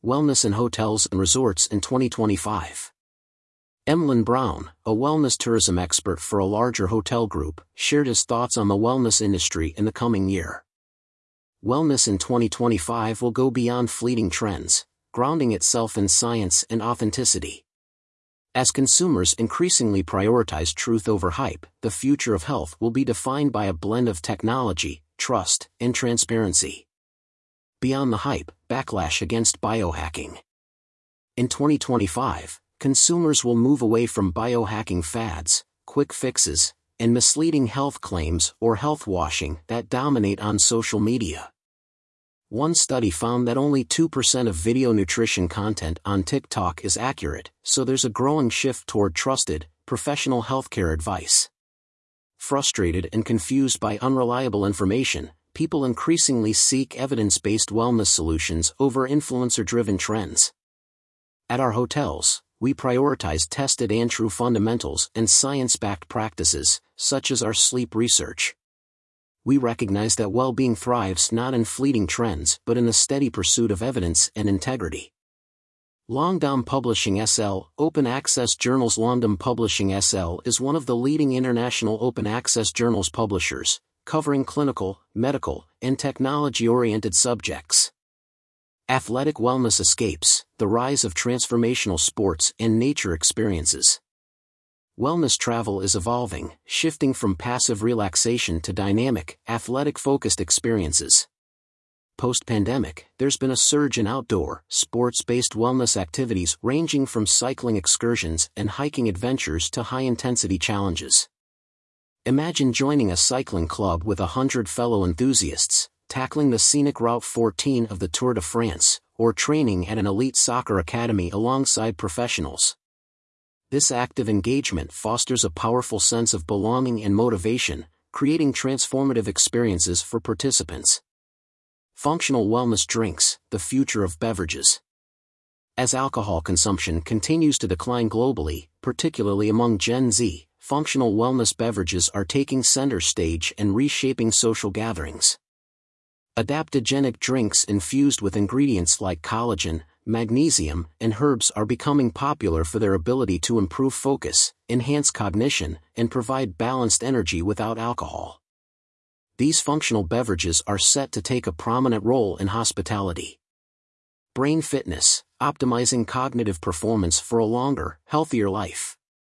Wellness in Hotels and Resorts in 2025. Emlen Brown, a wellness tourism expert for a larger hotel group, shared his thoughts on the wellness industry in the coming year. Wellness in 2025 will go beyond fleeting trends, grounding itself in science and authenticity. As consumers increasingly prioritize truth over hype, the future of health will be defined by a blend of technology, trust, and transparency. Beyond the hype, backlash against biohacking. In 2025, consumers will move away from biohacking fads, quick fixes, and misleading health claims or health washing that dominate on social media. One study found that only 2% of video nutrition content on TikTok is accurate, so there's a growing shift toward trusted, professional healthcare advice. Frustrated and confused by unreliable information, people increasingly seek evidence-based wellness solutions over influencer-driven trends. At our hotels, we prioritize tested and true fundamentals and science-backed practices, such as our sleep research. We recognize that well-being thrives not in fleeting trends but in the steady pursuit of evidence and integrity. Longdom Publishing SL, Open Access Journals. Longdom Publishing SL is one of the leading international open access journals publishers, covering clinical, medical, and technology-oriented subjects. Athletic Wellness Escapes, the rise of transformational sports and nature experiences. Wellness travel is evolving, shifting from passive relaxation to dynamic, athletic-focused experiences. Post-pandemic, there's been a surge in outdoor, sports-based wellness activities ranging from cycling excursions and hiking adventures to high-intensity challenges. Imagine joining a cycling club with 100 fellow enthusiasts, tackling the scenic Route 14 of the Tour de France, or training at an elite soccer academy alongside professionals. This active engagement fosters a powerful sense of belonging and motivation, creating transformative experiences for participants. Functional wellness drinks, the future of beverages. As alcohol consumption continues to decline globally, particularly among Gen Z, functional wellness beverages are taking center stage and reshaping social gatherings. Adaptogenic drinks infused with ingredients like collagen, magnesium, and herbs are becoming popular for their ability to improve focus, enhance cognition, and provide balanced energy without alcohol. These functional beverages are set to take a prominent role in hospitality. Brain fitness, optimizing cognitive performance for a longer, healthier life.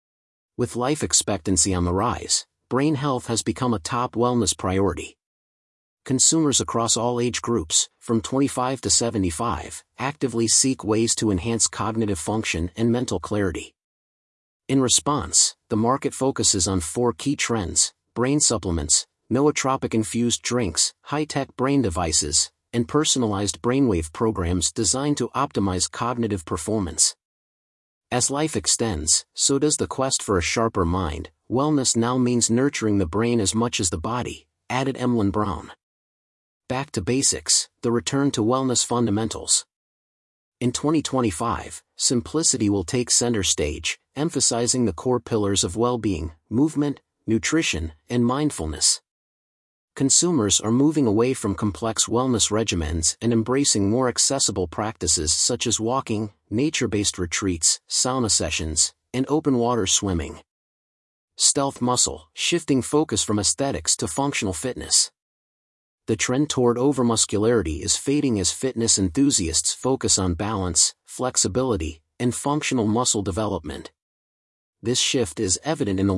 With life expectancy on the rise, brain health has become a top wellness priority. Consumers across all age groups, from 25 to 75, actively seek ways to enhance cognitive function and mental clarity. In response, the market focuses on 4 key trends: brain supplements, nootropic-infused drinks, high-tech brain devices, and personalized brainwave programs designed to optimize cognitive performance. As life extends, so does the quest for a sharper mind. Wellness now means nurturing the brain as much as the body, added Emlen Brown. Back to basics, the return to wellness fundamentals. In 2025, simplicity will take center stage, emphasizing the core pillars of well-being: movement, nutrition, and mindfulness. Consumers are moving away from complex wellness regimens and embracing more accessible practices such as walking, nature-based retreats, sauna sessions, and open water swimming. Stealth muscle, shifting focus from aesthetics to functional fitness. The trend toward overmuscularity is fading as fitness enthusiasts focus on balance, flexibility, and functional muscle development. This shift is evident in the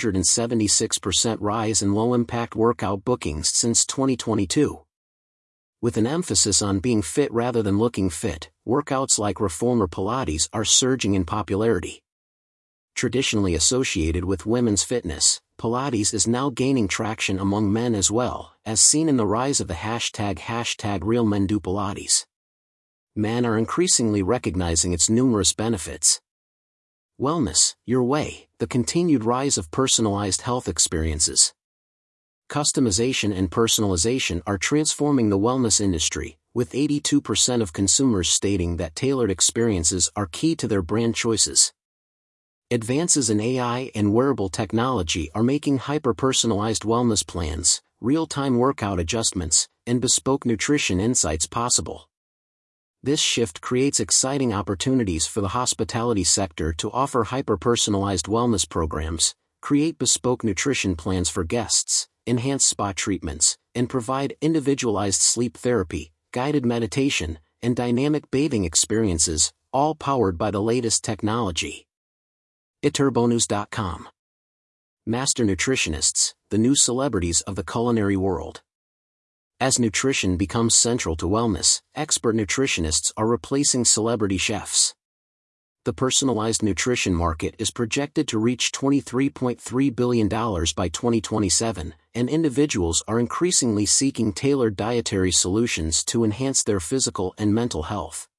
176% rise in low-impact workout bookings since 2022. With an emphasis on being fit rather than looking fit, workouts like Reformer Pilates are surging in popularity. Traditionally associated with women's fitness, Pilates is now gaining traction among men as well, as seen in the rise of the hashtag #RealMenDoPilates. Men are increasingly recognizing its numerous benefits. Wellness, your way, the continued rise of personalized health experiences. Customization and personalization are transforming the wellness industry, with 82% of consumers stating that tailored experiences are key to their brand choices. Advances in AI and wearable technology are making hyper-personalized wellness plans, real-time workout adjustments, and bespoke nutrition insights possible. This shift creates exciting opportunities for the hospitality sector to offer hyper-personalized wellness programs, create bespoke nutrition plans for guests, enhance spa treatments, and provide individualized sleep therapy, guided meditation, and dynamic bathing experiences, all powered by the latest technology. iturbonus.com. Master nutritionists, the new celebrities of the culinary world. As nutrition becomes central to wellness, expert nutritionists are replacing celebrity chefs. The personalized nutrition market is projected to reach $23.3 billion by 2027, and individuals are increasingly seeking tailored dietary solutions to enhance their physical and mental health.